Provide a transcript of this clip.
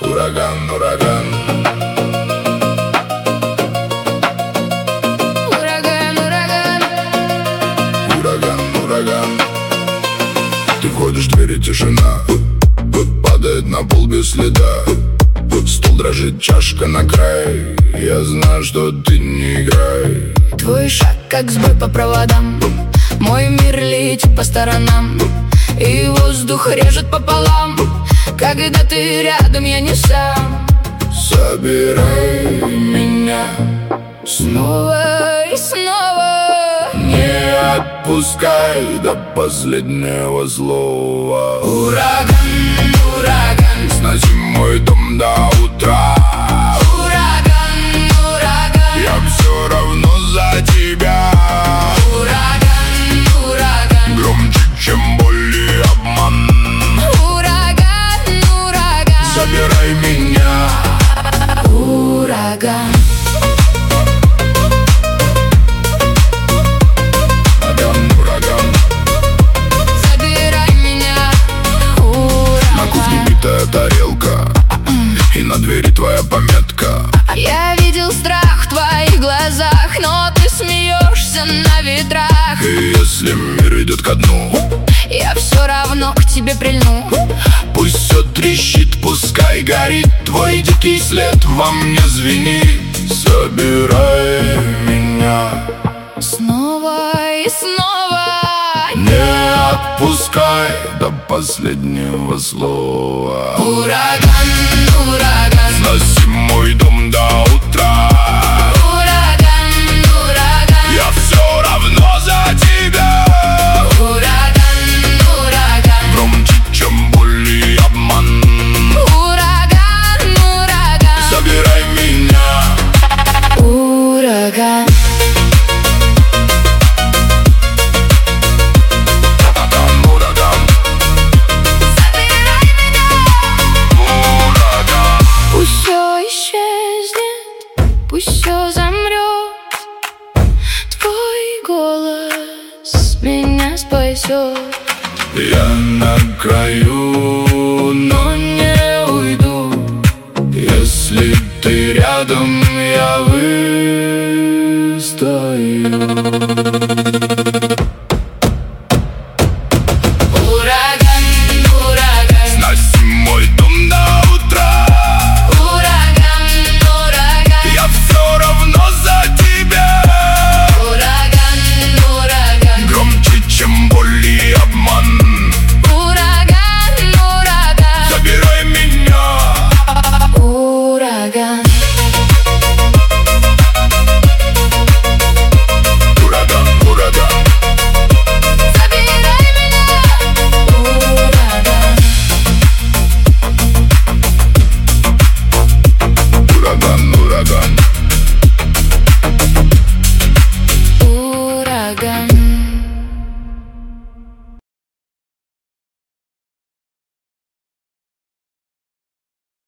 Ураган, ураган. Ураган, ураган. Ураган, ураган. Ты входишь в двери, тишина. Падает на пол без следа. Стул дрожит, чашка на край. Я знаю, что ты не играй. Твой шаг, как сбой по проводам. Мой мир летит по сторонам, и воздух режет пополам. Когда ты рядом, я не сам. Собирай меня Снова и снова. не отпускай до последнего слова. Ураган, ураган. Сноси мой дом до утра. Ураган, ураган. Я все равно за тебя. Ураган, ураган. Громче, чем боль и обман. Ураган, ураган. Забирай меня. Ураган. Ураган, ураган. Забирай меня. На кухне Ураган. битая тарелка, и на двери твоя пометка. Я видел страх в твоих глазах, но ты смеешься на ветрах. И если мир идет ко дну, Я все равно к тебе прильну. пусть все трещит, пускай горит. Твой дикий след во мне звенит. Собирай меня. Снова и снова. Не отпускай до последнего слова. Ураган, ураган. Сноси мой дом до утра. Ураган, ураган. Я все равно за тебя. Ураган, ураган. Громче, чем боль и обман. Ураган, ураган. Забирай меня. Ураган. Ураган, ураган. Забирай меня. Ураган. Пусть все исчезнет, пусть все замрет. Твой голос меня спасет. Я на краю, но не уйду. Если ты рядом,